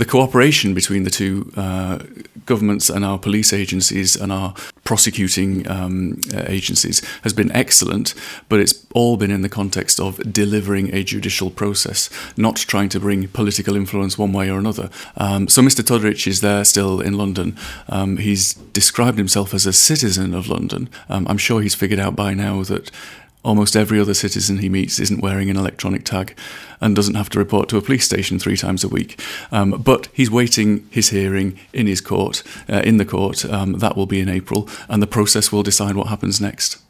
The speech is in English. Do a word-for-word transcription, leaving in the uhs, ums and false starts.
the cooperation between the two uh, governments and our police agencies and our prosecuting um, uh, agencies has been excellent, but it's all been in the context of delivering a judicial process, not trying to bring political influence one way or another. Um, so Mister Todoric is there still in London. Um, he's described himself as a citizen of London. Um, I'm sure he's figured out by now that almost every other citizen he meets isn't wearing an electronic tag and doesn't have to report to a police station three times a week. Um, but he's waiting his hearing in his court, uh, in the court. Um, that will be in April, and the process will decide what happens next.